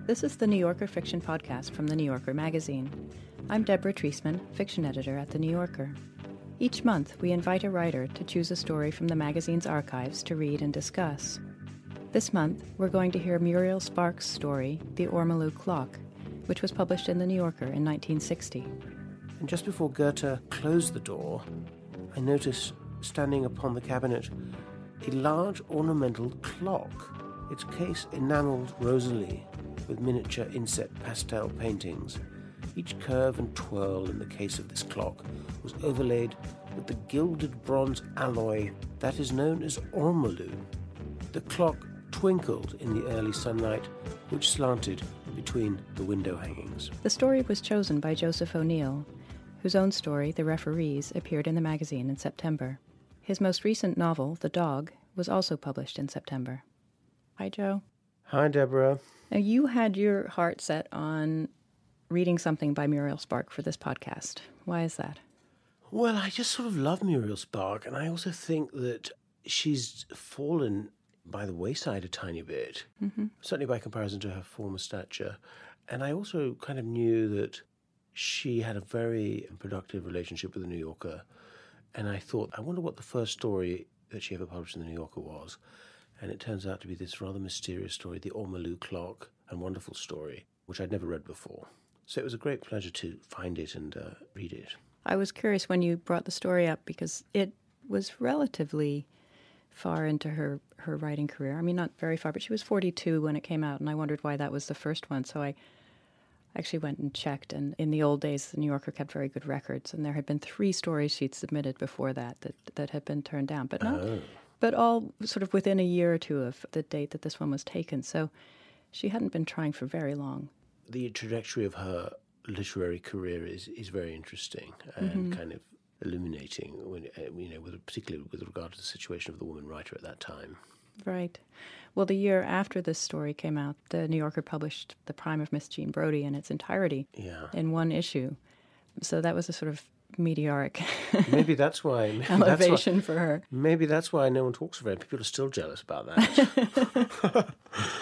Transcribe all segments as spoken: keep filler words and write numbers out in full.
This is the New Yorker Fiction Podcast from The New Yorker magazine. I'm Deborah Treisman, fiction editor at The New Yorker. Each month, we invite a writer to choose a story from the magazine's archives to read and discuss. This month, we're going to hear Muriel Sparks' story, The Ormolu Clock, which was published in The New Yorker in nineteen sixty. And just before Goethe closed the door, I noticed standing upon the cabinet a large ornamental clock, its case enamelled rosily with miniature inset pastel paintings. Each curve and twirl in the case of this clock was overlaid with the gilded bronze alloy that is known as ormolu. The clock twinkled in the early sunlight, which slanted between the window hangings. The story was chosen by Joseph O'Neill, whose own story, The Referees, appeared in the magazine in September. His most recent novel, The Dog, was also published in September. Hi, Joe. Hi, Deborah. Now, you had your heart set on reading something by Muriel Spark for this podcast. Why is that? Well, I just sort of love Muriel Spark, and I also think that she's fallen by the wayside a tiny bit, mm-hmm. certainly by comparison to her former stature. And I also kind of knew that she had a very productive relationship with The New Yorker, and I thought, I wonder what the first story that she ever published in The New Yorker was. And it turns out to be this rather mysterious story, The Ormolu Clock, and wonderful story, which I'd never read before. So it was a great pleasure to find it and uh, read it. I was curious when you brought the story up because it was relatively far into her, her writing career. I mean, not very far, but she was forty-two when it came out, and I wondered why that was the first one. So I actually went and checked, and in the old days, The New Yorker kept very good records, and there had been three stories she'd submitted before that that, that had been turned down, but not... Oh. But all sort of within a year or two of the date that this one was taken. So she hadn't been trying for very long. The trajectory of her literary career is, is very interesting and mm-hmm. kind of illuminating, when, you know, with, particularly with regard to the situation of the woman writer at that time. Right. Well, the year after this story came out, the New Yorker published The Prime of Miss Jean Brodie in its entirety yeah. in one issue. So that was a sort of meteoric maybe that's why maybe elevation that's why, for her. Maybe that's why no one talks about it. People are still jealous about that.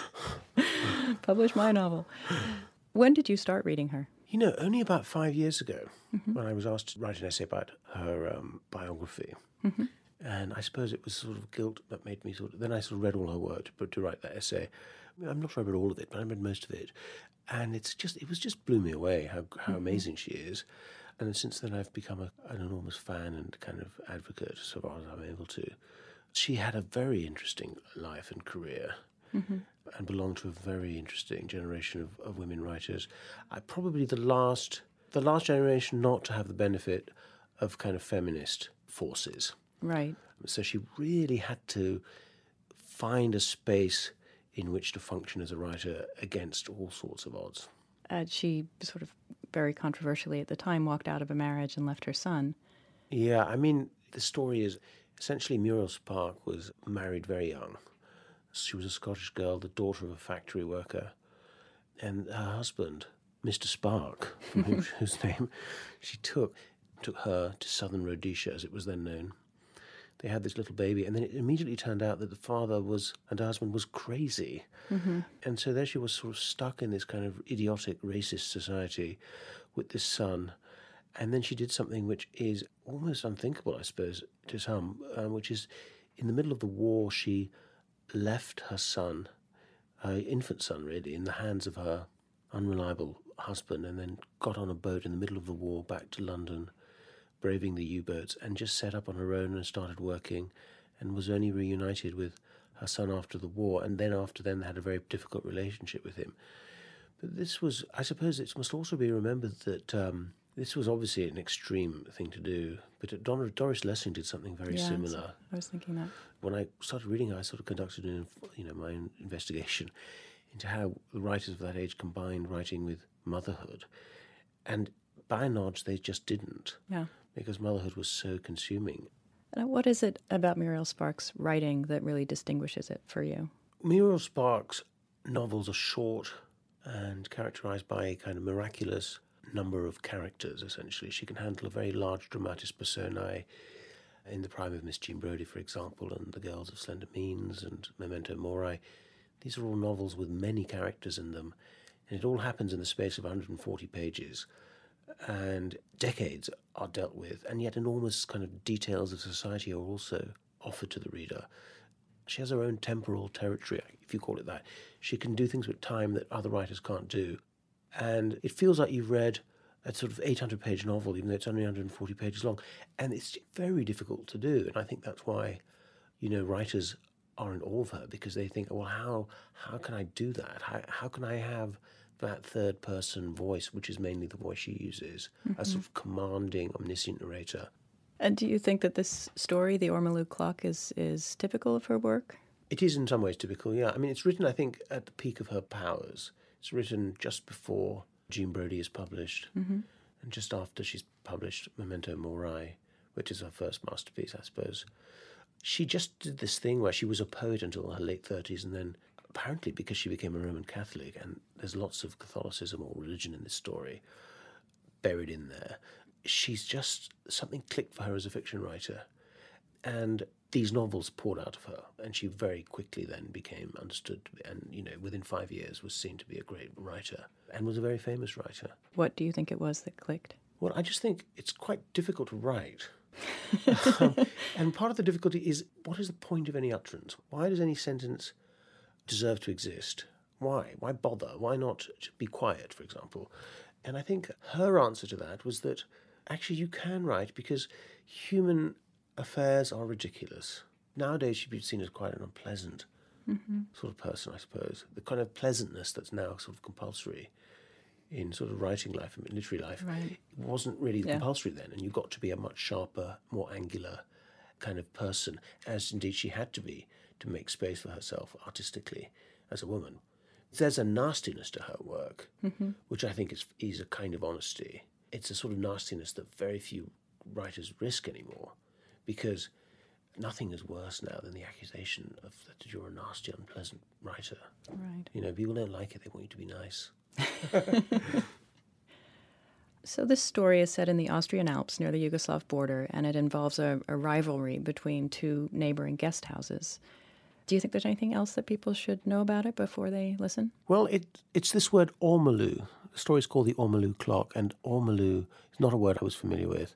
Publish my novel. When did you start reading her? You know, only about five years ago, mm-hmm. when I was asked to write an essay about her um, biography. Mm-hmm. And I suppose it was sort of guilt that made me sort of... Then I sort of read all her work to, to write that essay. I mean, I'm not sure I read all of it, but I read most of it. And it's just it was just blew me away how, how mm-hmm. amazing she is. And since then, I've become a, an enormous fan and kind of advocate, so far as I'm able to. She had a very interesting life and career, mm-hmm. and belonged to a very interesting generation of, of women writers. I, probably the last, the last generation not to have the benefit of kind of feminist forces. Right. So she really had to find a space in which to function as a writer against all sorts of odds. Uh, she sort of very controversially at the time walked out of a marriage and left her son. Yeah, I mean, the story is essentially Muriel Spark was married very young. She was a Scottish girl, the daughter of a factory worker. And her husband, Mister Spark, from whose, whose name she took, took her to southern Rhodesia, as it was then known. They had this little baby, and then it immediately turned out that the father was, and her husband was crazy. Mm-hmm. And so there she was sort of stuck in this kind of idiotic, racist society with this son. And then she did something which is almost unthinkable, I suppose, to some, um, which is in the middle of the war, she left her son, her infant son really, in the hands of her unreliable husband, and then got on a boat in the middle of the war back to London, braving the U-boats, and just set up on her own and started working, and was only reunited with her son after the war, and then after then had a very difficult relationship with him. But this was, I suppose it must also be remembered that um, this was obviously an extreme thing to do, but Dor- Doris Lessing did something very yeah, similar. I was thinking that. When I started reading her, I sort of conducted an, you know, my own investigation into how the writers of that age combined writing with motherhood. And by and large, they just didn't. Yeah. Because motherhood was so consuming. And what is it about Muriel Spark's writing that really distinguishes it for you? Muriel Spark's novels are short and characterized by a kind of miraculous number of characters, essentially. She can handle a very large dramatis personae in The Prime of Miss Jean Brodie, for example, and The Girls of Slender Means and Memento Mori. These are all novels with many characters in them, And it all happens in the space of one hundred forty pages. And decades are dealt with, and yet enormous kind of details of society are also offered to the reader. She has her own temporal territory, if you call it that. She can do things with time that other writers can't do. And it feels like you've read a sort of eight hundred page novel, even though it's only one hundred forty pages long. And it's very difficult to do. And I think that's why, you know, writers are in awe of her, because they think, well, how how can I do that? How, how can I have that third person voice, which is mainly the voice she uses, mm-hmm. a sort of commanding, omniscient narrator. And do you think that this story, The Ormolu Clock, is, is typical of her work? It is in some ways typical, yeah. I mean, it's written, I think, at the peak of her powers. It's written just before Jean Brodie is published, mm-hmm. and just after she's published Memento Mori, which is her first masterpiece, I suppose. She just did this thing where she was a poet until her late thirties, and then apparently because she became a Roman Catholic, and there's lots of Catholicism or religion in this story buried in there, she's just, something clicked for her as a fiction writer. And these novels poured out of her, and she very quickly then became understood, and, you know, within five years was seen to be a great writer, and was a very famous writer. What do you think it was that clicked? Well, I just think it's quite difficult to write. um, and part of the difficulty is, what is the point of any utterance? Why does any sentence deserve to exist? Why? Why bother? Why not be quiet, for example? And I think her answer to that was that actually you can write because human affairs are ridiculous. Nowadays she'd be seen as quite an unpleasant mm-hmm. sort of person, I suppose. The kind of pleasantness that's now sort of compulsory in sort of writing life and literary life right. wasn't really yeah. compulsory then, and you got to be a much sharper, more angular kind of person, as indeed she had to be to make space for herself artistically as a woman. There's a nastiness to her work, mm-hmm. which I think is, is a kind of honesty. It's a sort of nastiness that very few writers risk anymore, because nothing is worse now than the accusation of that you're a nasty, unpleasant writer. Right. You know, people don't like it, they want you to be nice. So this story is set in the Austrian Alps near the Yugoslav border, and it involves a, a rivalry between two neighboring guest houses. Do you think there's anything else that people should know about it before they listen? Well, it, it's this word Ormolu. The story is called The Ormolu Clock, and Ormolu is not a word I was familiar with.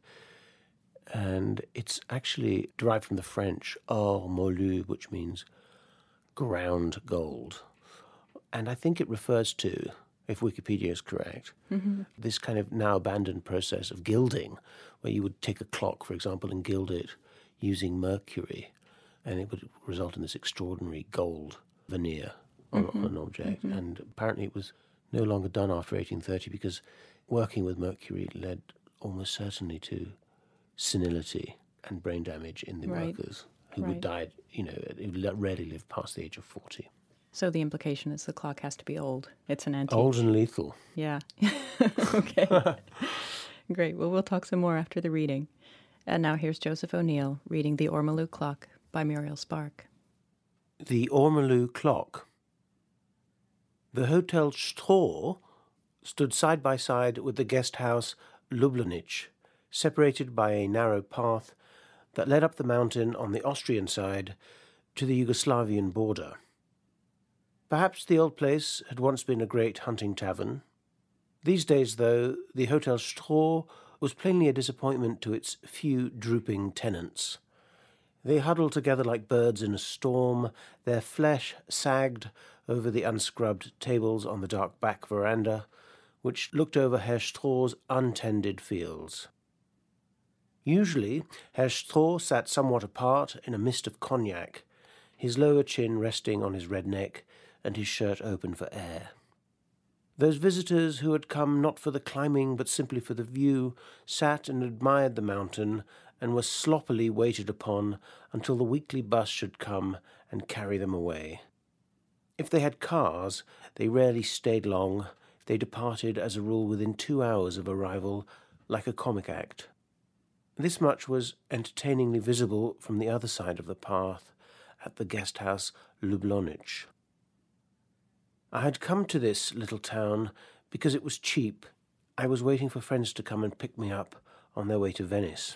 And it's actually derived from the French or molu, which means ground gold. And I think it refers to, if Wikipedia is correct, mm-hmm. this kind of now abandoned process of gilding, where you would take a clock, for example, and gild it using mercury, and it would result in this extraordinary gold veneer on, mm-hmm. on an object. Mm-hmm. And apparently it was no longer done after eighteen thirty because working with mercury led almost certainly to senility and brain damage in the right. workers who right. would die, you know, who rarely lived past the age of forty. So the implication is the clock has to be old. It's an antique. Old and lethal. Yeah. Okay. Great. Well, we'll talk some more after the reading. And now here's Joseph O'Neill reading The Ormolu Clock by Muriel Spark. The Ormolu Clock. The Hotel Stroh stood side by side with the guest house Lublanic, separated by a narrow path that led up the mountain on the Austrian side to the Yugoslavian border. Perhaps the old place had once been a great hunting tavern. These days, though, the Hotel Stroh was plainly a disappointment to its few drooping tenants. They huddled together like birds in a storm, their flesh sagged over the unscrubbed tables on the dark back veranda, which looked over Herr Stroh's untended fields. Usually, Herr Stroh sat somewhat apart in a mist of cognac, his lower chin resting on his red neck and his shirt open for air. Those visitors who had come not for the climbing but simply for the view sat and admired the mountain and were sloppily waited upon until the weekly bus should come and carry them away. If they had cars, they rarely stayed long. They departed, as a rule, within two hours of arrival, like a comic act. This much was entertainingly visible from the other side of the path at the guest house Lublanic. I had come to this little town because it was cheap. I was waiting for friends to come and pick me up on their way to Venice.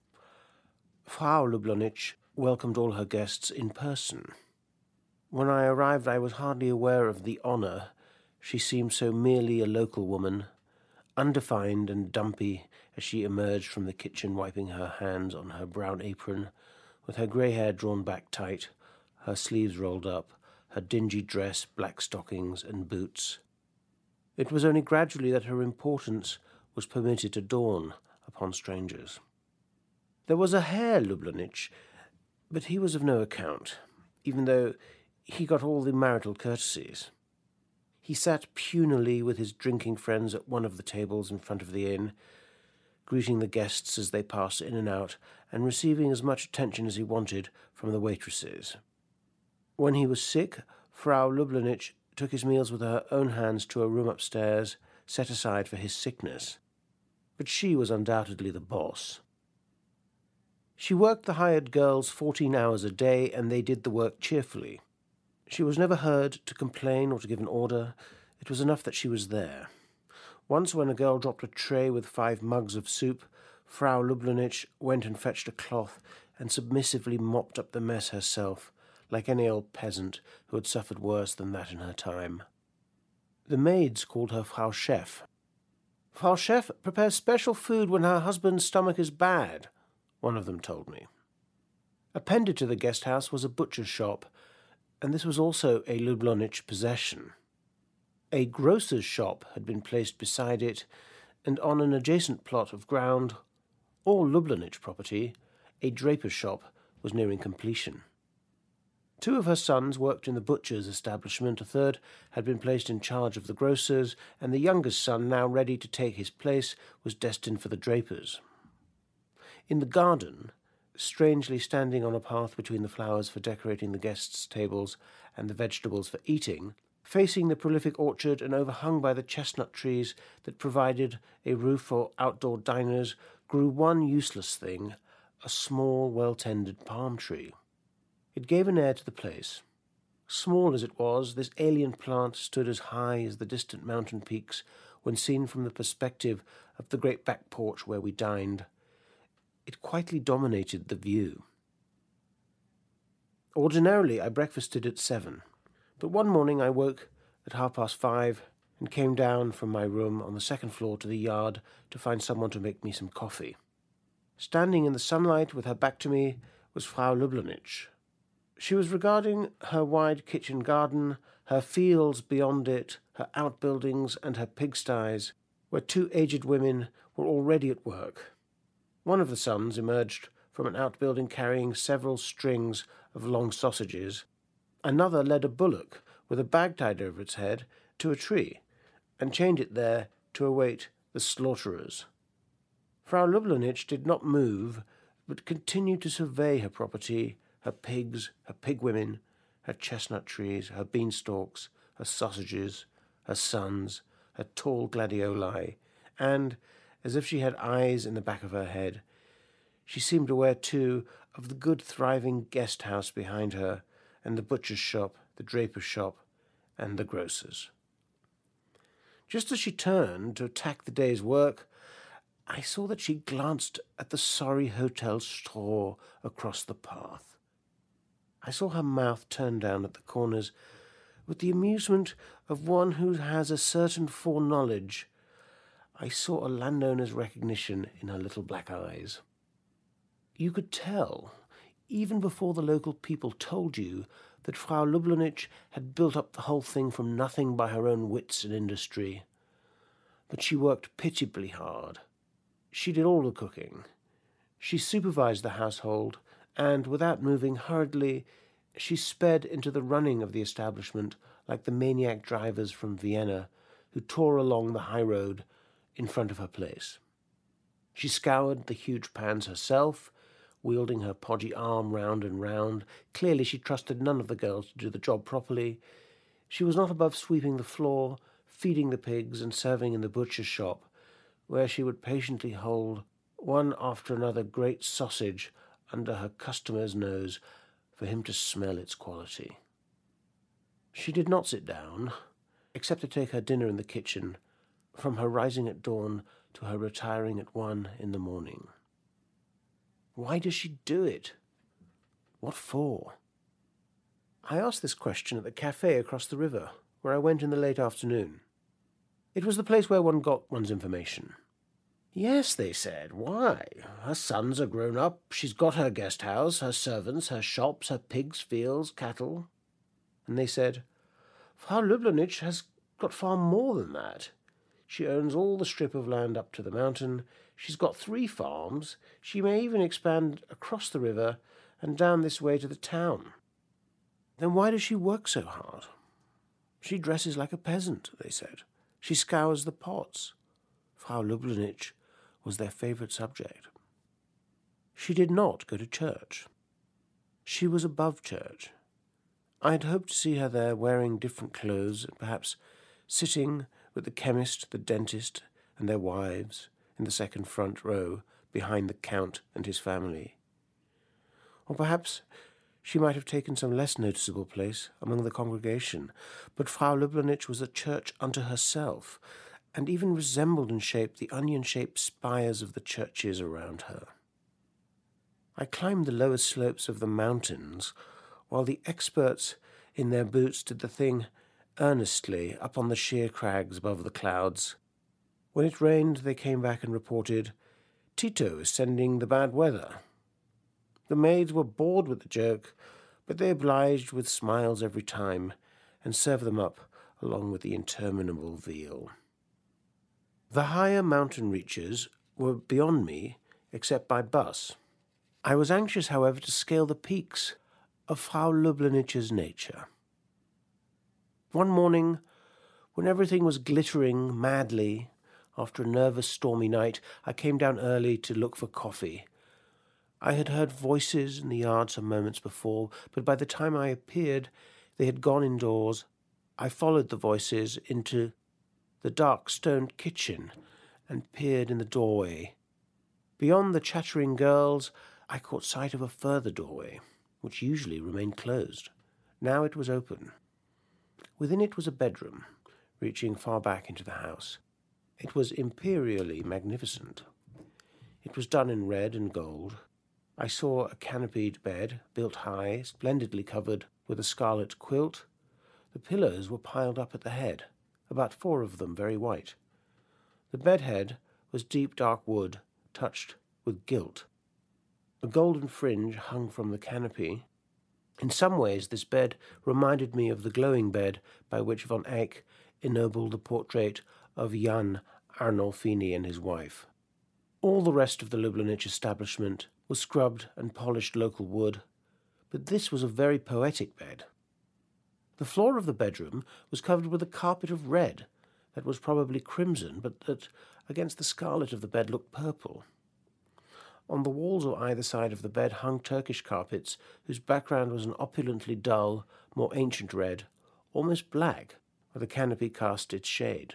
Frau Lublanic welcomed all her guests in person. When I arrived, I was hardly aware of the honour She seemed so merely a local woman, undefined and dumpy as she emerged from the kitchen, wiping her hands on her brown apron, with her grey hair drawn back tight, her sleeves rolled up, her dingy dress, black stockings and boots. It was only gradually that her importance was permitted to dawn upon strangers. There was a Herr Lublonich, but he was of no account, even though he got all the marital courtesies. He sat punily with his drinking friends at one of the tables in front of the inn, greeting the guests as they passed in and out, and receiving as much attention as he wanted from the waitresses. When he was sick, Frau Lublonich took his meals with her own hands to a room upstairs set aside for his sickness. But she was undoubtedly the boss. She worked the hired girls fourteen hours a day, and they did the work cheerfully. She was never heard to complain or to give an order. It was enough that she was there. Once, when a girl dropped a tray with five mugs of soup, Frau Lublonich went and fetched a cloth and submissively mopped up the mess herself, like any old peasant who had suffered worse than that in her time. The maids called her Frau Chef. Frau Chef prepares special food when her husband's stomach is bad, one of them told me. Appended to the guest house was a butcher's shop, and this was also a Lublonich possession. A grocer's shop had been placed beside it, and on an adjacent plot of ground, all Lublonich property, a draper's shop was nearing completion. Two of her sons worked in the butcher's establishment, a third had been placed in charge of the grocer's, and the youngest son, now ready to take his place, was destined for the draper's. In the garden, strangely standing on a path between the flowers for decorating the guests' tables and the vegetables for eating, facing the prolific orchard and overhung by the chestnut trees that provided a roof for outdoor diners, grew one useless thing, a small, well-tended palm tree. It gave an air to the place. Small as it was, this alien plant stood as high as the distant mountain peaks when seen from the perspective of the great back porch where we dined. It quietly dominated the view. Ordinarily, I breakfasted at seven, but one morning I woke at half past five and came down from my room on the second floor to the yard to find someone to make me some coffee. Standing in the sunlight with her back to me was Frau Lublonich. She was regarding her wide kitchen garden, her fields beyond it, her outbuildings and her pigsties, where two aged women were already at work. One of the sons emerged from an outbuilding carrying several strings of long sausages. Another led a bullock with a bag tied over its head to a tree and chained it there to await the slaughterers. Frau Lublonich did not move, but continued to survey her property, her pigs, her pigwomen, her chestnut trees, her beanstalks, her sausages, her sons, her tall gladioli, and, as if she had eyes in the back of her head, she seemed aware, too, of the good thriving guest house behind her, and the butcher's shop, the draper's shop, and the grocer's. Just as she turned to attack the day's work, I saw that she glanced at the sorry hotel straw across the path. I saw her mouth turn down at the corners with the amusement of one who has a certain foreknowledge. I saw a landowner's recognition in her little black eyes. You could tell, even before the local people told you, that Frau Lublonich had built up the whole thing from nothing by her own wits and industry. But she worked pitiably hard. She did all the cooking. She supervised the household, and, without moving hurriedly, she sped into the running of the establishment like the maniac drivers from Vienna who tore along the high road in front of her place. She scoured the huge pans herself, wielding her podgy arm round and round. Clearly she trusted none of the girls to do the job properly. She was not above sweeping the floor, feeding the pigs, and serving in the butcher's shop, where she would patiently hold one after another great sausage under her customer's nose for him to smell its quality. She did not sit down, except to take her dinner in the kitchen, from her rising at dawn to her retiring at one in the morning. Why does she do it? What for? I asked this question at the cafe across the river, where I went in the late afternoon. It was the place where one got one's information. Yes, they said. Why? Her sons are grown up. She's got her guest house, her servants, her shops, her pigs, fields, cattle. And they said, Frau Lublanitsch has got far more than that. She owns all the strip of land up to the mountain. She's got three farms. She may even expand across the river and down this way to the town. Then why does she work so hard? She dresses like a peasant, they said. She scours the pots. Frau Lublanitsch was their favourite subject. She did not go to church. She was above church. I had hoped to see her there wearing different clothes and perhaps sitting with the chemist, the dentist, and their wives in the second front row behind the Count and his family. Or perhaps she might have taken some less noticeable place among the congregation, but Frau Lublanitsch was a church unto herself, and even resembled in shape the onion-shaped spires of the churches around her. I climbed the lower slopes of the mountains, while the experts in their boots did the thing earnestly up on the sheer crags above the clouds. When it rained, they came back and reported, Tito is sending the bad weather. The maids were bored with the joke, but they obliged with smiles every time, and served them up along with the interminable veal. The higher mountain reaches were beyond me, except by bus. I was anxious, however, to scale the peaks of Frau Lublanitsch's nature. One morning, when everything was glittering madly, after a nervous, stormy night, I came down early to look for coffee. I had heard voices in the yard some moments before, but by the time I appeared, they had gone indoors. I followed the voices into the dark stone kitchen and peered in the doorway. Beyond the chattering girls, I caught sight of a further doorway, which usually remained closed. Now it was open. Within it was a bedroom, reaching far back into the house. It was imperially magnificent. It was done in red and gold. I saw a canopied bed, built high, splendidly covered with a scarlet quilt. The pillows were piled up at the head, about four of them very white. The bedhead was deep dark wood, touched with gilt. A golden fringe hung from the canopy. In some ways this bed reminded me of the glowing bed by which von Eyck ennobled the portrait of Jan Arnolfini and his wife. All the rest of the Lublanitsch establishment was scrubbed and polished local wood, but this was a very poetic bed. The floor of the bedroom was covered with a carpet of red that was probably crimson, but that against the scarlet of the bed looked purple. On the walls on either side of the bed hung Turkish carpets whose background was an opulently dull, more ancient red, almost black, where the canopy cast its shade.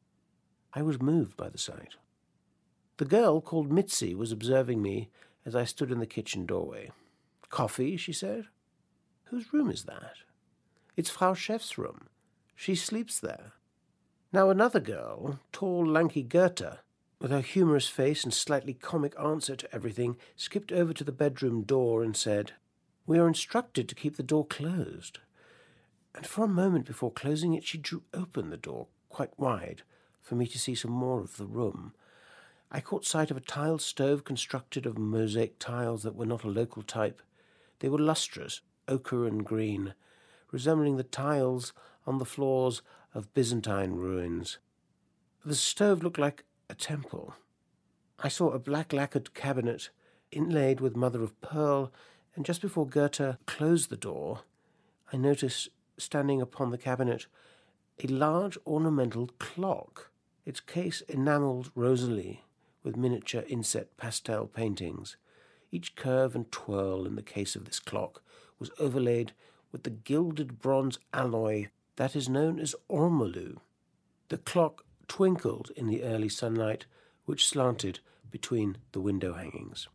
I was moved by the sight. The girl called Mitzi was observing me as I stood in the kitchen doorway. "Coffee?" she said. "Whose room is that?" "It's Frau Chef's room. She sleeps there." Now another girl, tall, lanky Goethe, with her humorous face and slightly comic answer to everything, skipped over to the bedroom door and said, "We are instructed to keep the door closed." And for a moment before closing it, she drew open the door quite wide for me to see some more of the room. I caught sight of a tiled stove constructed of mosaic tiles that were not a local type. They were lustrous, ochre and green, resembling the tiles on the floors of Byzantine ruins. The stove looked like a temple. I saw a black lacquered cabinet inlaid with mother of pearl, and just before Goethe closed the door, I noticed standing upon the cabinet a large ornamental clock, its case enamelled rosily with miniature inset pastel paintings. Each curve and twirl in the case of this clock was overlaid with the gilded bronze alloy that is known as ormolu. The clock twinkled in the early sunlight, which slanted between the window hangings.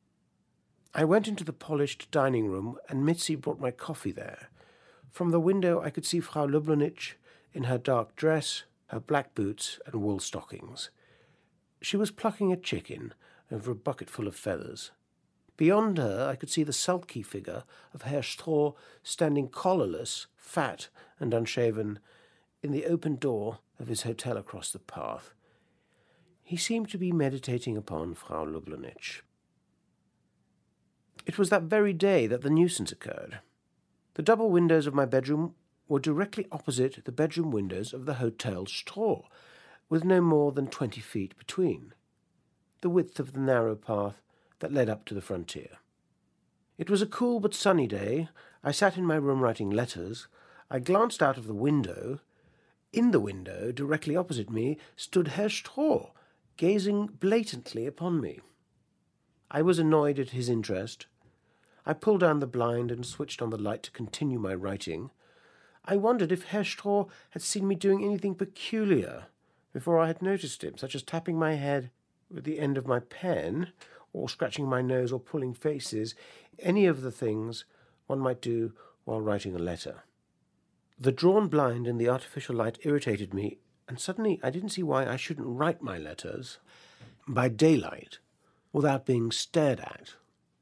I went into the polished dining room, and Mitzi brought my coffee there. From the window I could see Frau Lublanitsch in her dark dress, her black boots and wool stockings. She was plucking a chicken over a bucketful of feathers. Beyond her I could see the sulky figure of Herr Stroh standing collarless, fat and unshaven, in the open door of his hotel across the path. He seemed to be meditating upon Frau Lublonich. It was that very day that the nuisance occurred. The double windows of my bedroom were directly opposite the bedroom windows of the Hotel Stroh, with no more than twenty feet between, the width of the narrow path that led up to the frontier. It was a cool but sunny day. I sat in my room writing letters. I glanced out of the window. In the window, directly opposite me, stood Herr Stroh, gazing blatantly upon me. I was annoyed at his interest. I pulled down the blind and switched on the light to continue my writing. I wondered if Herr Stroh had seen me doing anything peculiar before I had noticed him, such as tapping my head with the end of my pen, or scratching my nose, or pulling faces, any of the things one might do while writing a letter. The drawn blind and the artificial light irritated me, and suddenly I didn't see why I shouldn't write my letters by daylight without being stared at.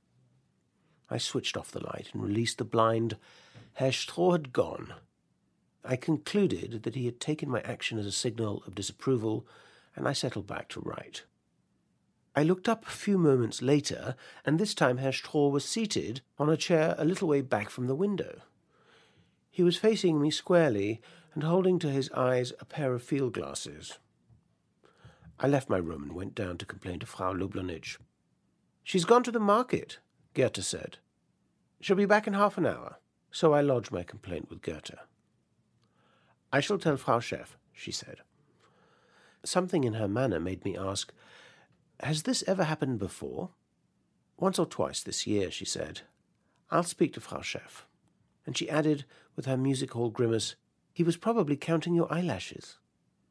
I switched off the light and released the blind. Herr Stroh had gone. I concluded that he had taken my action as a signal of disapproval, and I settled back to write. I looked up a few moments later, and this time Herr Stroh was seated on a chair a little way back from the window. He was facing me squarely and holding to his eyes a pair of field glasses. I left my room and went down to complain to Frau Lublonich. "She's gone to the market," Goethe said. "She'll be back in half an hour." So I lodged my complaint with Goethe. "I shall tell Frau Scheff," she said. Something in her manner made me ask, "Has this ever happened before?" "Once or twice this year," she said. "I'll speak to Frau Scheff." And she added, with her music-hall grimace, "He was probably counting your eyelashes."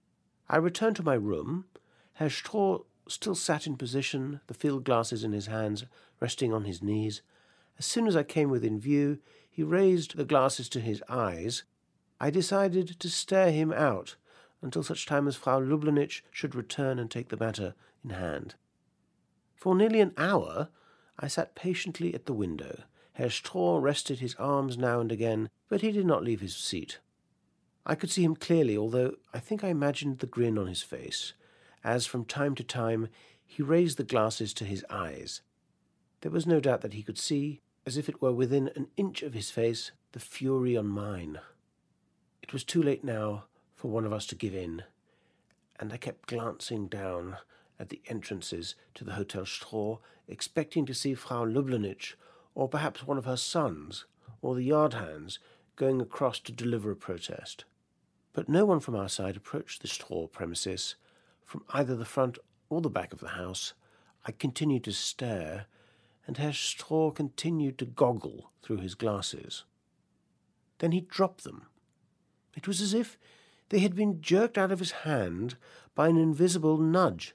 I returned to my room. Herr Stroh still sat in position, the field glasses in his hands, resting on his knees. As soon as I came within view, he raised the glasses to his eyes. I decided to stare him out until such time as Frau Lublonich should return and take the matter in hand. For nearly an hour I sat patiently at the window. Herr Stroh rested his arms now and again, but he did not leave his seat. I could see him clearly, although I think I imagined the grin on his face, as from time to time he raised the glasses to his eyes. There was no doubt that he could see, as if it were within an inch of his face, the fury on mine. It was too late now for one of us to give in, and I kept glancing down at the entrances to the Hotel Stroh, expecting to see Frau Lublonich, or perhaps one of her sons, or the yard hands, going across to deliver a protest. But no one from our side approached the Stroh premises. From either the front or the back of the house, I continued to stare, and Herr Stroh continued to goggle through his glasses. Then he dropped them. It was as if they had been jerked out of his hand by an invisible nudge.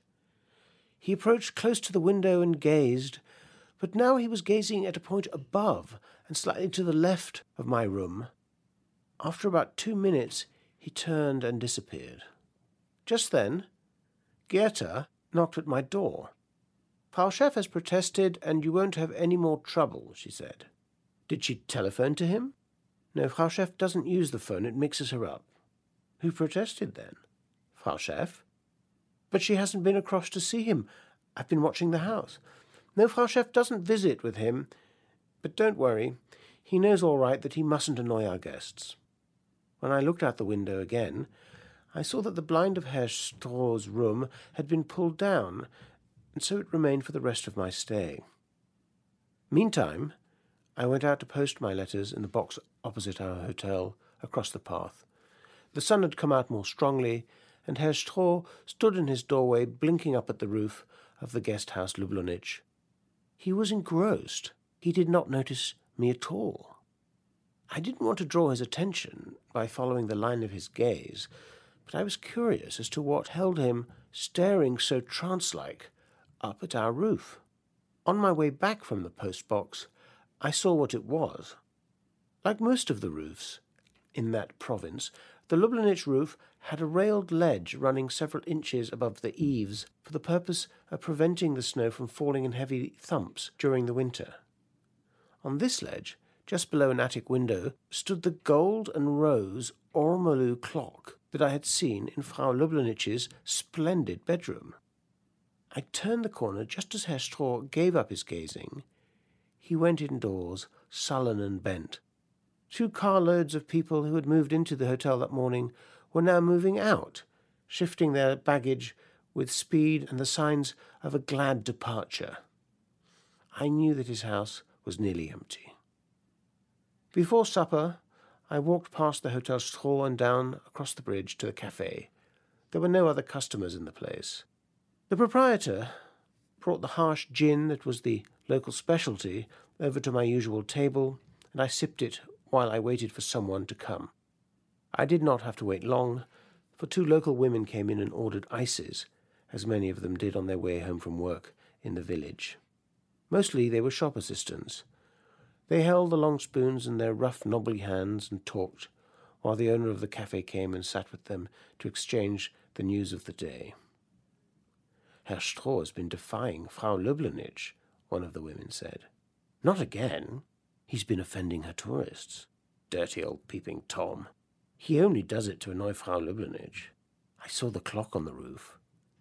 He approached close to the window and gazed, but now he was gazing at a point above and slightly to the left of my room. After about two minutes, he turned and disappeared. Just then, Goethe knocked at my door. "Frau Scheff has protested, and you won't have any more trouble," she said. "Did she telephone to him?" "No, Frau Scheff doesn't use the phone. It mixes her up." "Who protested, then?" "Frau Scheff." "But she hasn't been across to see him. I've been watching the house." "No, Frau Scheff doesn't visit with him. But don't worry. He knows all right that he mustn't annoy our guests." When I looked out the window again, I saw that the blind of Herr Stroh's room had been pulled down, and so it remained for the rest of my stay. Meantime, I went out to post my letters in the box opposite our hotel, across the path. The sun had come out more strongly, and Herr Stroh stood in his doorway blinking up at the roof of the guest house Lublonich. He was engrossed. He did not notice me at all. I didn't want to draw his attention by following the line of his gaze, but I was curious as to what held him staring so trance-like up at our roof. On my way back from the post-box, I saw what it was. Like most of the roofs in that province, the Lublonich roof had a railed ledge running several inches above the eaves for the purpose of preventing the snow from falling in heavy thumps during the winter. On this ledge, just below an attic window, stood the gold and rose ormolu clock that I had seen in Frau Lublinich's splendid bedroom. I turned the corner just as Herr Straw gave up his gazing. He went indoors, sullen and bent. Two carloads of people who had moved into the hotel that morning were now moving out, shifting their baggage with speed and the signs of a glad departure. I knew that his house was nearly empty. Before supper, I walked past the Hotel Straw and down across the bridge to the café. There were no other customers in the place. The proprietor brought the harsh gin that was the local specialty over to my usual table, and I sipped it while I waited for someone to come. I did not have to wait long, for two local women came in and ordered ices, as many of them did on their way home from work in the village. Mostly they were shop assistants. They held the long spoons in their rough, knobbly hands and talked, while the owner of the cafe came and sat with them to exchange the news of the day. Herr Straw has been defying Frau Lublinitsch, one of the women said. Not again. He's been offending her tourists. Dirty old peeping Tom. He only does it to annoy Frau Lublinitsch. I saw the clock on the roof.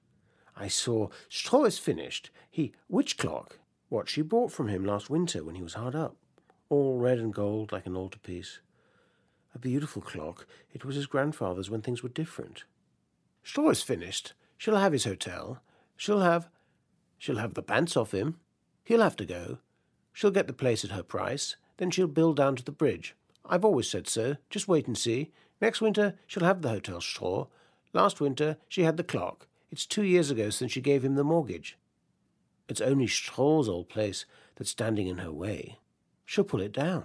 I saw Straw is finished. He, which clock? What she bought from him last winter when he was hard up. All red and gold like an altarpiece. A beautiful clock. It was his grandfather's when things were different. Straw is finished. She'll have his hotel. She'll have... She'll have the pants off him. He'll have to go. She'll get the place at her price. Then she'll build down to the bridge. I've always said so. Just wait and see. Next winter she'll have the Hotel Straw. Last winter she had the clock. It's two years ago since she gave him the mortgage. It's only Straw's old place that's standing in her way. She'll pull it down.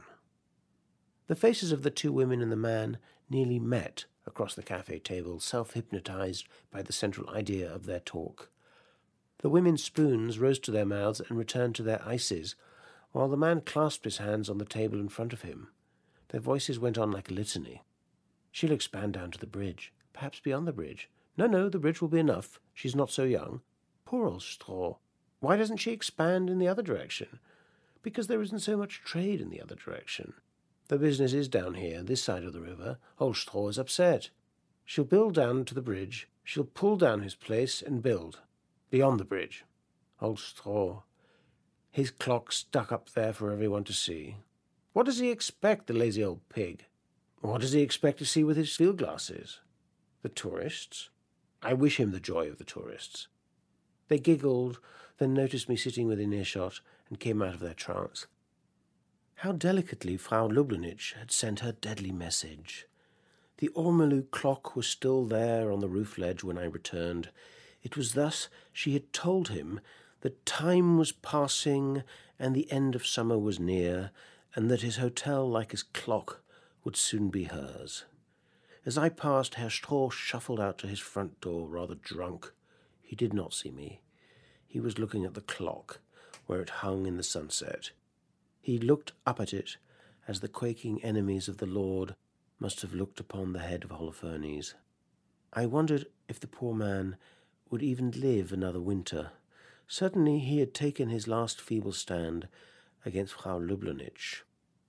The faces of the two women and the man nearly met across the cafe table, self-hypnotized by the central idea of their talk. The women's spoons rose to their mouths and returned to their ices, while the man clasped his hands on the table in front of him. Their voices went on like a litany. She'll expand down to the bridge, perhaps beyond the bridge. No, no, the bridge will be enough. She's not so young. Poor old Straw. Why doesn't she expand in the other direction? Because there isn't so much trade in the other direction. The business is down here, this side of the river. Old Straw is upset. She'll build down to the bridge. She'll pull down his place and build. Beyond the bridge. Old Straw. His clock stuck up there for everyone to see. What does he expect, the lazy old pig? What does he expect to see with his field glasses? The tourists? I wish him the joy of the tourists. They giggled, then noticed me sitting within earshot and came out of their trance. How delicately Frau Lublinitsch had sent her deadly message. The ormolu clock was still there on the roof ledge when I returned. It was thus she had told him that time was passing and the end of summer was near, and that his hotel, like his clock, would soon be hers. As I passed, Herr Straw shuffled out to his front door, rather drunk. He did not see me. He was looking at the clock, where it hung in the sunset. He looked up at it, as the quaking enemies of the Lord must have looked upon the head of Holofernes. I wondered if the poor man would even live another winter. Certainly he had taken his last feeble stand against Frau Lublinitsch.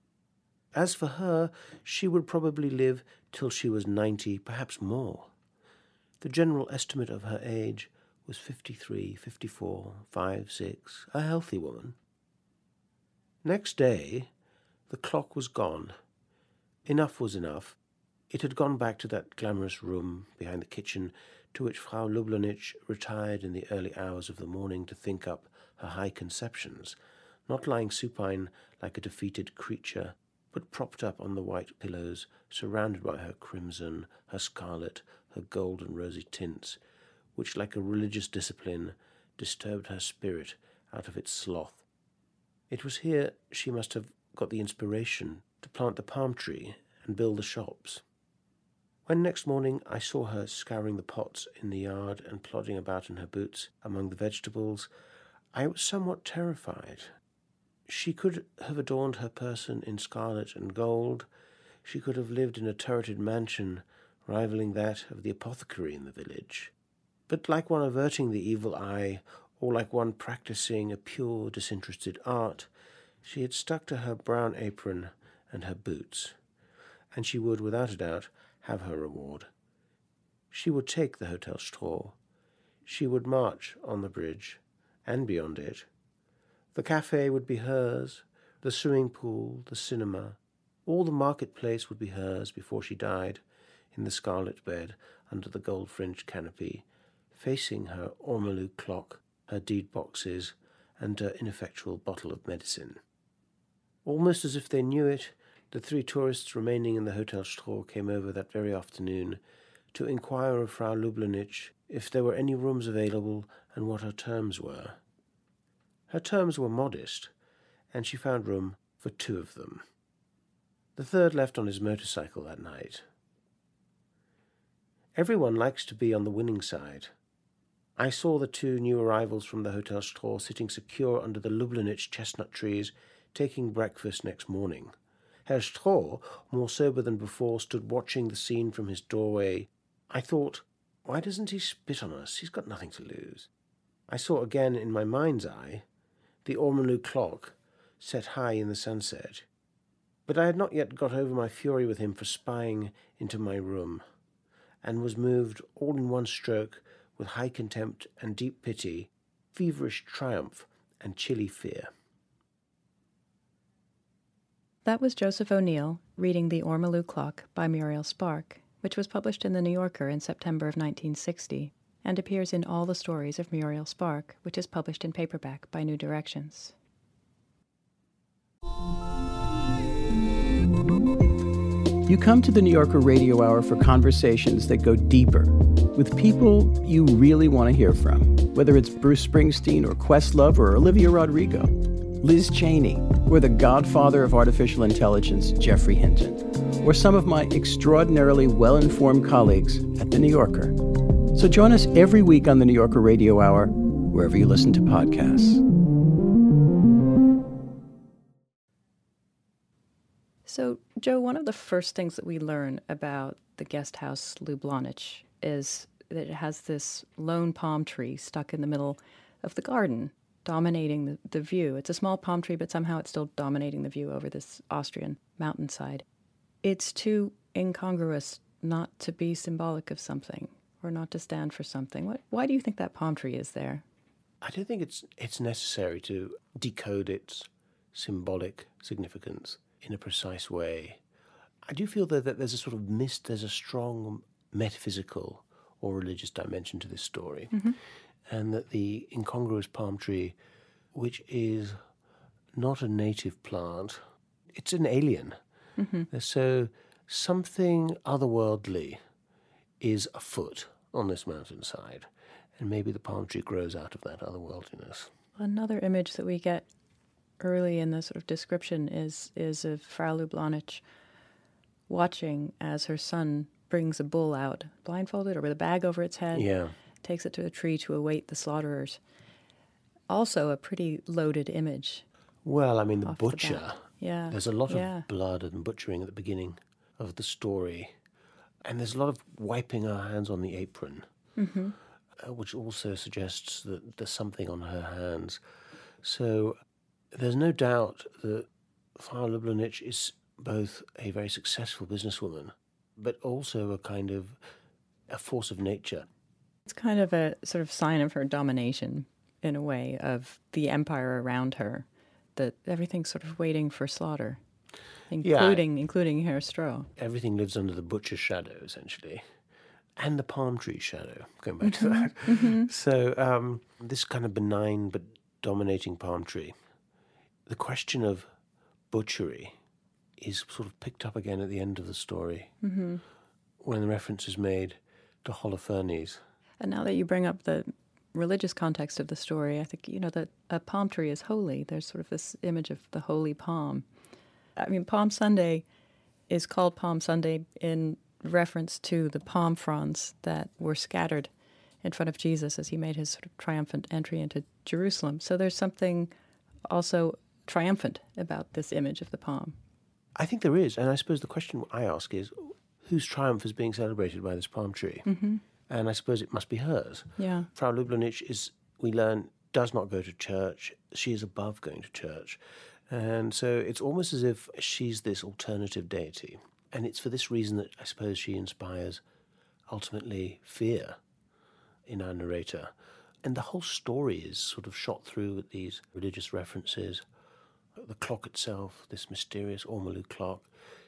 As for her, she would probably live till she was ninety, perhaps more. The general estimate of her age was fifty-three, fifty-four, five, six, a healthy woman. Next day, the clock was gone. Enough was enough. It had gone back to that glamorous room behind the kitchen to which Frau Lublinitsch retired in the early hours of the morning to think up her high conceptions, not lying supine like a defeated creature, but propped up on the white pillows, surrounded by her crimson, her scarlet, her gold and rosy tints, which, like a religious discipline, disturbed her spirit out of its sloth. It was here she must have got the inspiration to plant the palm tree and build the shops. When next morning I saw her scouring the pots in the yard and plodding about in her boots among the vegetables, I was somewhat terrified. She could have adorned her person in scarlet and gold. She could have lived in a turreted mansion rivaling that of the apothecary in the village. But like one averting the evil eye, or like one practising a pure, disinterested art, she had stuck to her brown apron and her boots, and she would, without a doubt, have her reward. She would take the Hotel Straw. She would march on the bridge and beyond it. The cafe would be hers, the swimming pool, the cinema. All the marketplace would be hers before she died in the scarlet bed under the gold-fringed canopy, facing her ormolu clock, her deed boxes, and her ineffectual bottle of medicine. Almost as if they knew it, the three tourists remaining in the Hotel Straw came over that very afternoon to inquire of Frau Lublanitsch if there were any rooms available and what her terms were. Her terms were modest, and she found room for two of them. The third left on his motorcycle that night. Everyone likes to be on the winning side. I saw the two new arrivals from the Hotel Straw sitting secure under the Lublanitsch chestnut trees, taking breakfast next morning. Herr Straw, more sober than before, stood watching the scene from his doorway. I thought, why doesn't he spit on us? He's got nothing to lose. I saw again in my mind's eye the ormolu clock set high in the sunset. But I had not yet got over my fury with him for spying into my room, and was moved all in one stroke with high contempt and deep pity, feverish triumph and chilly fear. That was Joseph O'Neill reading The Ormolu Clock by Muriel Spark, which was published in The New Yorker in September of nineteen sixty, and appears in All the Stories of Muriel Spark, which is published in paperback by New Directions. You come to the New Yorker Radio Hour for conversations that go deeper, with people you really want to hear from, whether it's Bruce Springsteen or Questlove or Olivia Rodrigo, Liz Cheney, or the godfather of artificial intelligence, Geoffrey Hinton, or some of my extraordinarily well-informed colleagues at The New Yorker. So join us every week on the New Yorker Radio Hour, wherever you listen to podcasts. So, Joe, one of the first things that we learn about the guest house Lublanitsch is that it has this lone palm tree stuck in the middle of the garden, dominating the, the view. It's a small palm tree, but somehow it's still dominating the view over this Austrian mountainside. It's too incongruous not to be symbolic of something or not to stand for something. What, why do you think that palm tree is there? I don't think it's it's necessary to decode its symbolic significance in a precise way. I do feel that, that there's a sort of mist, there's a strong metaphysical or religious dimension to this story, mm-hmm. and that the incongruous palm tree, which is not a native plant, it's an alien. Mm-hmm. So something otherworldly is afoot on this mountainside, and maybe the palm tree grows out of that otherworldliness. Another image that we get early in the sort of description is is of Frau Lublanitsch watching as her son brings a bull out, blindfolded or with a bag over its head, yeah. takes it to the tree to await the slaughterers. Also a pretty loaded image. Well, I mean, the butcher. The yeah. There's a lot yeah. of blood and butchering at the beginning of the story. And there's a lot of wiping her hands on the apron, mm-hmm. uh, which also suggests that there's something on her hands. So there's no doubt that Frau Lublanitsch is both a very successful businesswoman, but also a kind of a force of nature. It's kind of a sort of sign of her domination, in a way, of the empire around her, that everything's sort of waiting for slaughter, including yeah. including Herr Straw. Everything lives under the butcher's shadow, essentially, and the palm tree shadow, going back to that. Mm-hmm. So um, this kind of benign but dominating palm tree. The question of butchery is sort of picked up again at the end of the story, mm-hmm. when the reference is made to Holofernes. And now that you bring up the religious context of the story, I think, you know, that a palm tree is holy. There's sort of this image of the holy palm. I mean, Palm Sunday is called Palm Sunday in reference to the palm fronds that were scattered in front of Jesus as he made his sort of triumphant entry into Jerusalem. So there's something also triumphant about this image of the palm. I think there is, and I suppose the question I ask is, whose triumph is being celebrated by this palm tree? Mm-hmm. And I suppose it must be hers. Yeah. Frau Lublanitsch is, we learn, does not go to church. She is above going to church. And so it's almost as if she's this alternative deity. And it's for this reason that I suppose she inspires ultimately fear in our narrator. And the whole story is sort of shot through with these religious references. The clock itself, this mysterious ormolu clock,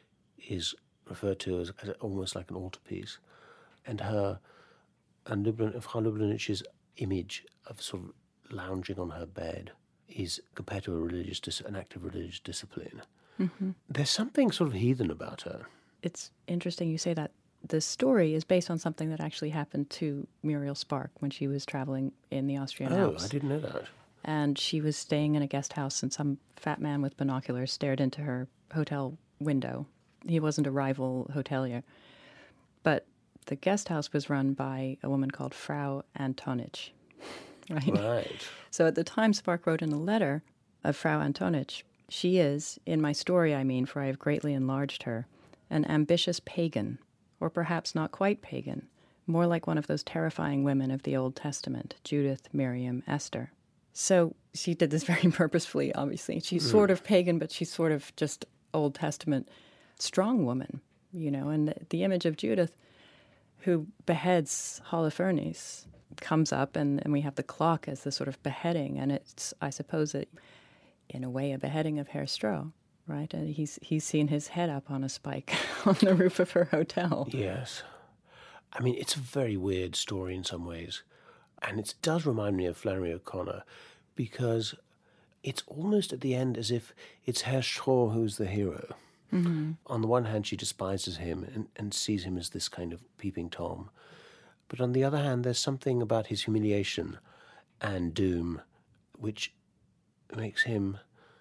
is referred to as, as almost like an altarpiece. And her, and Lublin, Frau Lublinich's image of sort of lounging on her bed is compared to a religious, dis- an act of religious discipline. Mm-hmm. There's something sort of heathen about her. It's interesting you say that. The story is based on something that actually happened to Muriel Spark when she was traveling in the Austrian Oh, Alps. I didn't know that. And she was staying in a guest house, and some fat man with binoculars stared into her hotel window. He wasn't a rival hotelier. But the guest house was run by a woman called Frau Antonitsch. Right? Right. So at the time, Spark wrote in a letter of Frau Antonitsch, she is, in my story I mean, for I have greatly enlarged her, an ambitious pagan, or perhaps not quite pagan, more like one of those terrifying women of the Old Testament, Judith, Miriam, Esther. So she did this very purposefully, obviously. She's mm. sort of pagan, but she's sort of just Old Testament strong woman, you know. And the, the image of Judith, who beheads Holofernes, comes up, and, and we have the clock as the sort of beheading. And it's, I suppose, it, in a way, a beheading of Herr Stroh, right? And he's, he's seen his head up on a spike on the roof of her hotel. Yes. I mean, it's a very weird story in some ways. And it does remind me of Flannery O'Connor, because it's almost at the end as if it's Herr Stroh who's the hero. Mm-hmm. On the one hand, she despises him and, and sees him as this kind of peeping Tom. But on the other hand, there's something about his humiliation and doom which makes him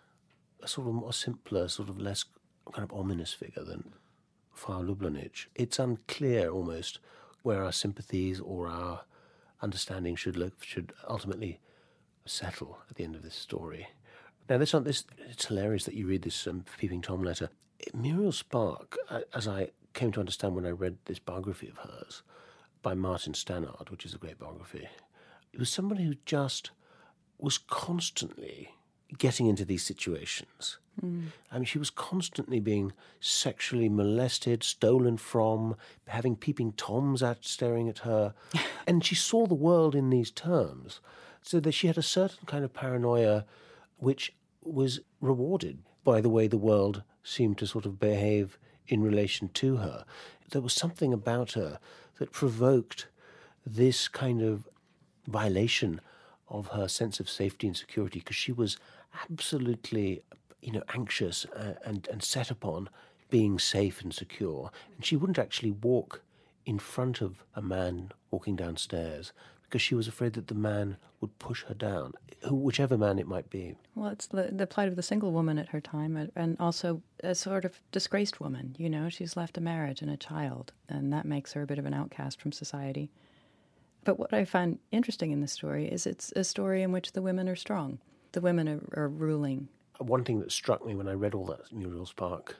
a sort of more simpler, sort of less kind of ominous figure than Frau Lublanitsch. It's unclear almost where our sympathies or our understanding should look, should ultimately settle at the end of this story. Now, this, this it's hilarious that you read this um, Peeping Tom letter. Muriel Spark, as I came to understand when I read this biography of hers by Martin Stannard, which is a great biography, it was somebody who just was constantly getting into these situations. Mm. I mean, she was constantly being sexually molested, stolen from, having peeping Toms out staring at her. And she saw the world in these terms. So that she had a certain kind of paranoia which was rewarded by the way the world seemed to sort of behave in relation to her. There was something about her that provoked this kind of violation of her sense of safety and security, because she was absolutely, you know, anxious uh, and, and set upon being safe and secure. And she wouldn't actually walk in front of a man walking downstairs because she was afraid that the man would push her down, whichever man it might be. Well, it's the, the plight of the single woman at her time, and also a sort of disgraced woman. You know, she's left a marriage and a child, and that makes her a bit of an outcast from society. But what I find interesting in this story is it's a story in which the women are strong. The women are, are ruling. One thing that struck me when I read all that Muriel Spark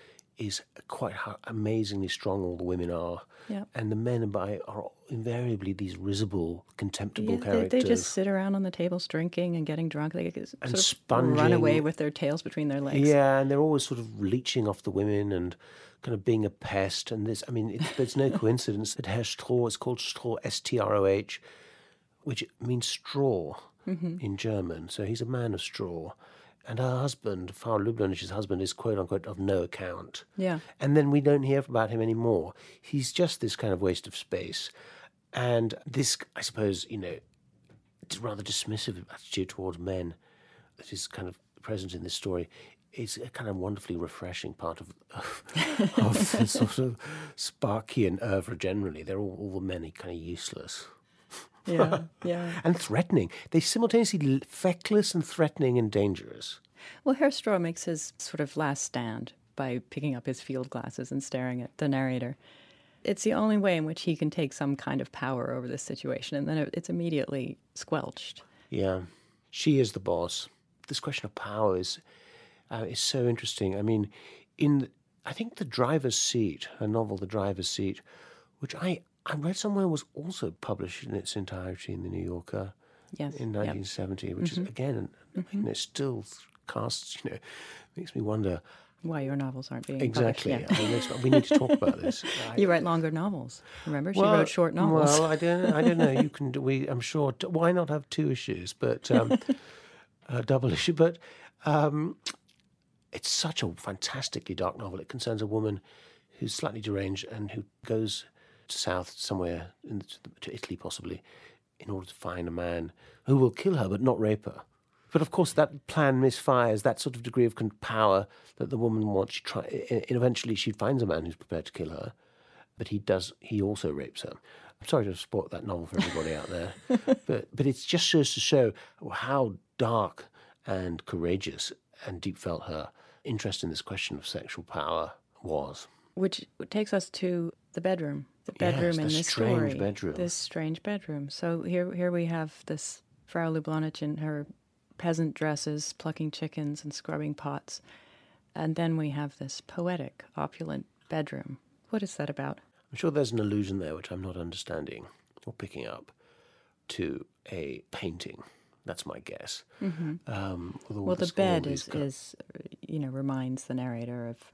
is quite how amazingly strong all the women are. Yeah. And the men by are invariably these risible, contemptible yeah, characters. They, they just sit around on the tables drinking and getting drunk. They and sort of sponging. Run away with their tails between their legs. Yeah, and they're always sort of leeching off the women and kind of being a pest. And this, I mean, it, there's no coincidence that Herr Stroh is called Stroh, S T R O H, which means straw mm-hmm. in German. So he's a man of straw. And her husband, Frau Lublinich's husband, is quote-unquote of no account. Yeah. And then we don't hear about him anymore. He's just this kind of waste of space. And this, I suppose, you know, rather dismissive attitude towards men that is kind of present in this story is a kind of wonderfully refreshing part of, of, of the sort of Sparkian oeuvre generally. They're all, all the men are kind of useless. Yeah, yeah. And threatening. They're simultaneously feckless and threatening and dangerous. Well, Herr Stroh makes his sort of last stand by picking up his field glasses and staring at the narrator. It's the only way in which he can take some kind of power over this situation, and then it's immediately squelched. Yeah. She is the boss. This question of power is, uh, is so interesting. I mean, in, I think The Driver's Seat, her novel The Driver's Seat, which I... I read somewhere was also published in its entirety in the New Yorker yes. in nineteen seventy, yep. which mm-hmm. is, again, mm-hmm. you know, still casts, you know, makes me wonder why your novels aren't being Exactly. published. Yeah. I mean, let's- we need to talk about this. I- You write longer novels. Remember, she well, wrote short novels. Well, I don't. I don't know. You can. do- We. I'm sure. t- Why not have two issues, but um, a double issue? But um, it's such a fantastically dark novel. It concerns a woman who's slightly deranged and who goes south somewhere in, to Italy, possibly, in order to find a man who will kill her but not rape her. But of course, that plan misfires. That sort of degree of con- power that the woman wants. She try, and eventually, she finds a man who's prepared to kill her, but he does. He also rapes her. I'm sorry to spoil that novel for everybody out there, but but it just shows to show how dark and courageous and deep felt her interest in this question of sexual power was. Which takes us to the bedroom. The Yes, bedroom the in this strange story. bedroom. This strange bedroom. So here here we have this Frau Lublonich in her peasant dresses, plucking chickens and scrubbing pots. And then we have this poetic, opulent bedroom. What is that about? I'm sure there's an allusion there which I'm not understanding or picking up to a painting. That's my guess. Mm-hmm. Um, with all Well, the this- all bed these is, co- is, you know, reminds the narrator of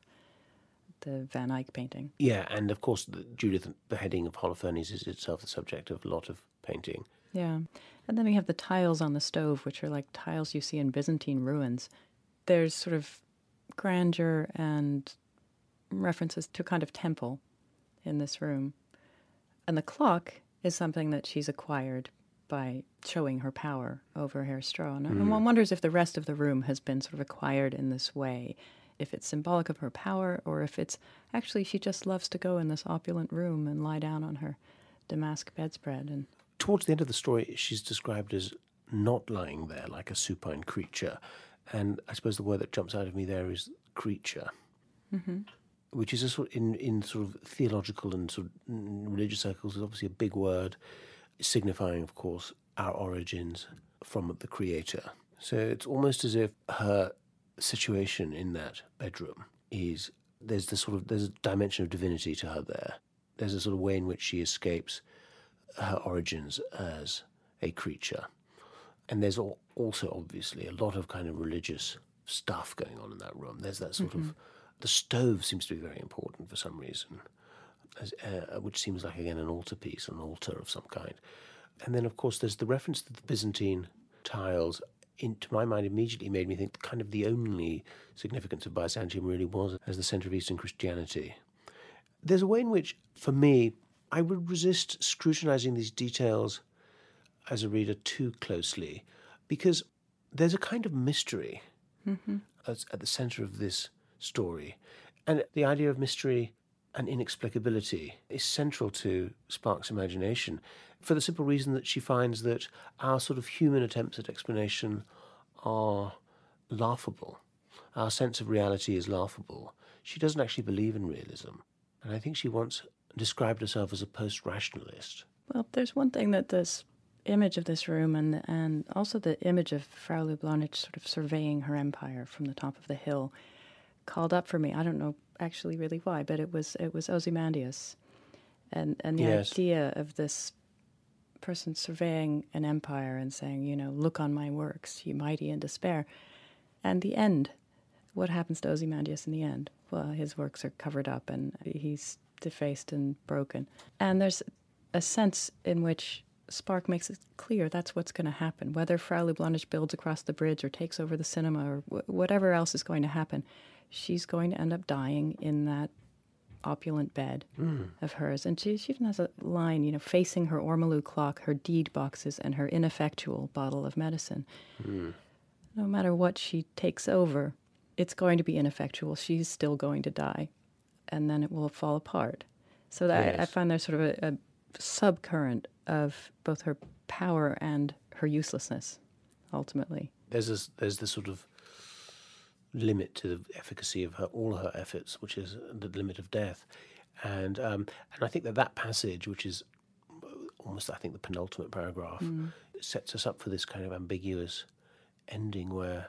the Van Eyck painting. Yeah, and of course, the Judith beheading of Holofernes is itself the subject of a lot of painting. Yeah. And then we have the tiles on the stove, which are like tiles you see in Byzantine ruins. There's sort of grandeur and references to a kind of temple in this room. And the clock is something that she's acquired by showing her power over Herr Stroh. And Mm. one wonders if the rest of the room has been sort of acquired in this way, if it's symbolic of her power, or if it's actually she just loves to go in this opulent room and lie down on her damask bedspread. And Towards the end of the story, she's described as not lying there like a supine creature. And I suppose the word that jumps out of me there is creature, mm-hmm. which is a sort in, in sort of theological and sort of religious circles is obviously a big word, signifying, of course, our origins from the Creator. So it's almost as if her situation in that bedroom is there's the sort of there's a dimension of divinity to her there. There's a sort of way in which she escapes her origins as a creature. And there's al- also obviously a lot of kind of religious stuff going on in that room. There's that sort Mm-hmm. of the stove seems to be very important for some reason, as, uh, which seems like again an altarpiece, an altar of some kind. And then of course there's the reference to the Byzantine tiles. In, to my mind, immediately made me think kind of the only significance of Byzantium really was as the centre of Eastern Christianity. There's a way in which, for me, I would resist scrutinising these details as a reader too closely, because there's a kind of mystery Mm-hmm. as, at the centre of this story. And the idea of mystery and inexplicability is central to Spark's imagination, for the simple reason that she finds that our sort of human attempts at explanation are laughable. Our sense of reality is laughable. She doesn't actually believe in realism. And I think she once described herself as a post-rationalist. Well, there's one thing that this image of this room and and also the image of Frau Lublonich sort of surveying her empire from the top of the hill called up for me. I don't know actually really why, but it was it was Ozymandias. And and the Yes. idea of this person surveying an empire and saying, you know, look on my works, you mighty in despair. And the end, what happens to Ozymandias in the end? Well, his works are covered up and he's defaced and broken. And there's a sense in which Spark makes it clear that's what's going to happen. Whether Frau Lublonich builds across the bridge or takes over the cinema or wh- whatever else is going to happen, she's going to end up dying in that opulent bed Mm. of hers. And she, she even has a line, you know, facing her ormolu clock, her deed boxes, and her ineffectual bottle of medicine. Mm. No matter what she takes over, it's going to be ineffectual. She's still going to die, and then it will fall apart. So that I, I Yes. find there's sort of a, a subcurrent of both her power and her uselessness, ultimately. There's this, there's this sort of limit to the efficacy of her all her efforts, which is the limit of death, and um, and I think that that passage, which is almost I think the penultimate paragraph, Mm. sets us up for this kind of ambiguous ending where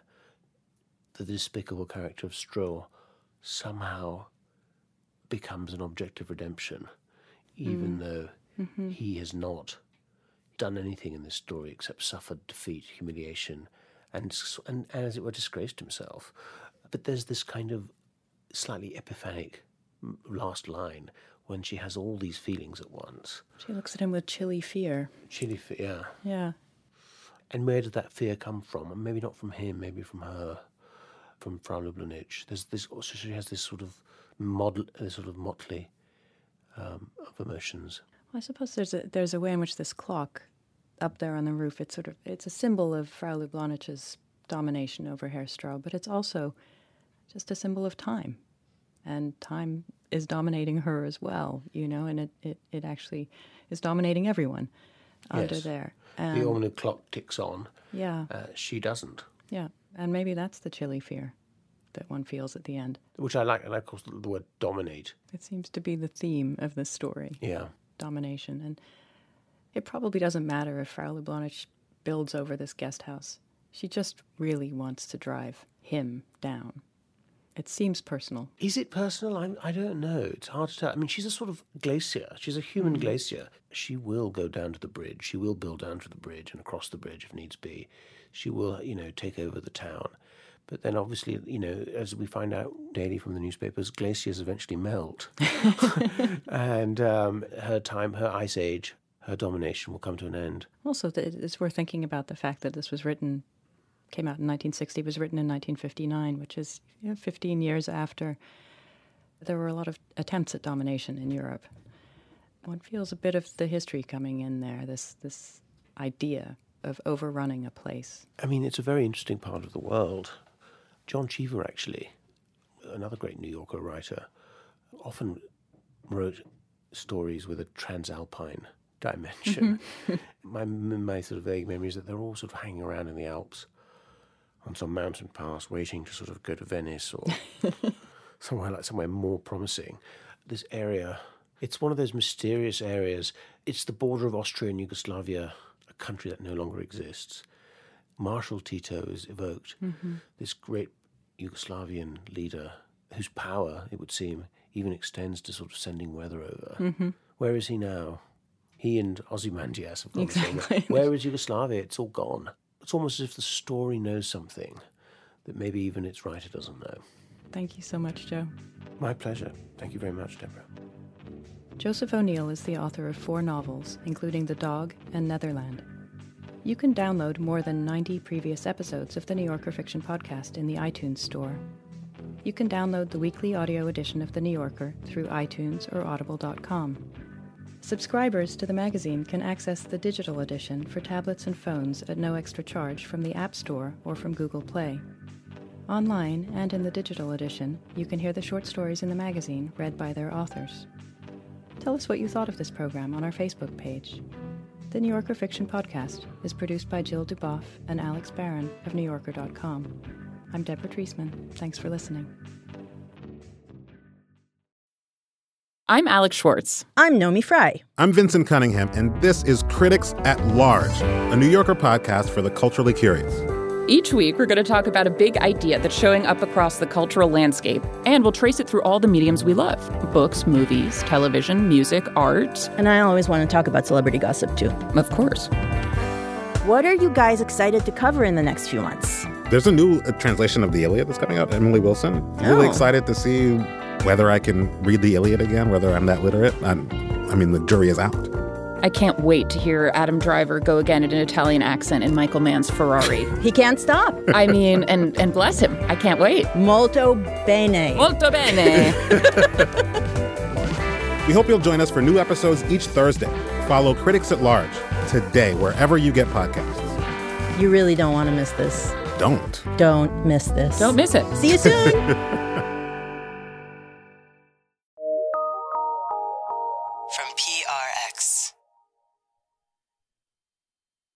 the despicable character of Stroh somehow becomes an object of redemption, even Mm. though Mm-hmm. he has not done anything in this story except suffered defeat, humiliation, and, s- and, and as it were, disgraced himself. But there's this kind of slightly epiphanic last line when she has all these feelings at once. She looks at him with chilly fear. Chilly fear, yeah. Yeah. And where did that fear come from? And maybe not from him, maybe from her, from Frau Lublinic. There's this. Also, she has this sort of model, this sort of motley um, of emotions. Well, I suppose there's a there's a way in which this clock up there on the roof, it's sort of it's a symbol of Frau Lublanic's domination over Herr Straub, but it's also just a symbol of time, and time is dominating her as well, you know, and it, it, it actually is dominating everyone under Yes. there. The And, Omni clock ticks on. yeah, Uh, she doesn't, yeah, and maybe that's the chilly fear that one feels at the end. which I like. And of course, the, the word dominate. It seems to be the theme of this story, Yeah. domination, and it probably doesn't matter if Frau Lublanic builds over this guest house. She just really wants to drive him down. It seems personal. Is it personal? I'm, I don't know. It's hard to tell. I mean, she's a sort of glacier. She's a human mm. glacier. She will go down to the bridge. She will build down to the bridge and across the bridge if needs be. She will, you know, take over the town. But then obviously, you know, as we find out daily from the newspapers, glaciers eventually melt. and um, her time, her ice age, her domination will come to an end. Also, it's worth thinking about the fact that this was written, came out in nineteen sixty, was written in nineteen fifty-nine, which is you know, fifteen years after there were a lot of attempts at domination in Europe. One feels a bit of the history coming in there, this this idea of overrunning a place. I mean, it's a very interesting part of the world. John Cheever, actually, another great New Yorker writer, often wrote stories with a transalpine dimension. my my sort of vague memory is that they're all sort of hanging around in the Alps on some mountain pass, waiting to sort of go to Venice or somewhere like somewhere more promising. This area, it's one of those mysterious areas. It's the border of Austria and Yugoslavia, a country that no longer exists. Marshal Tito is evoked, mm-hmm. this great Yugoslavian leader whose power, it would seem, even extends to sort of sending weather over. Mm-hmm. Where is he now? He and Ozymandias have gone exactly. Where is Yugoslavia? It's all gone. It's almost as if the story knows something that maybe even its writer doesn't know. Thank you so much, Joe. My pleasure. Thank you very much, Deborah. Joseph O'Neill is the author of four novels, including The Dog and Netherland. You can download more than ninety previous episodes of the New Yorker Fiction Podcast in the iTunes Store. You can download the weekly audio edition of The New Yorker through iTunes or audible dot com. Subscribers to the magazine can access the digital edition for tablets and phones at no extra charge from the App Store or from Google Play. Online and in the digital edition, you can hear the short stories in the magazine read by their authors. Tell us what you thought of this program on our Facebook page. The New Yorker Fiction Podcast is produced by Jill Duboff and Alex Barron of New Yorker dot com. I'm Deborah Treisman. Thanks for listening. I'm Alex Schwartz. I'm Nomi Fry. I'm Vincent Cunningham, and this is Critics at Large, a New Yorker podcast for the culturally curious. Each week, we're going to talk about a big idea that's showing up across the cultural landscape, and we'll trace it through all the mediums we love. Books, movies, television, music, art. And I always want to talk about celebrity gossip, too. Of course. What are you guys excited to cover in the next few months? There's a new uh, translation of the Iliad that's coming out, Emily Wilson. I'm oh. really excited to see whether I can read the Iliad again, whether I'm that literate. I'm, I mean, the jury is out. I can't wait to hear Adam Driver go again in an Italian accent in Michael Mann's Ferrari. He can't stop. I mean, and, and bless him. I can't wait. Molto bene. Molto bene. We hope you'll join us for new episodes each Thursday. Follow Critics at Large today, wherever you get podcasts. You really don't want to miss this. Don't. Don't miss this. Don't miss it. See you soon. From P R X.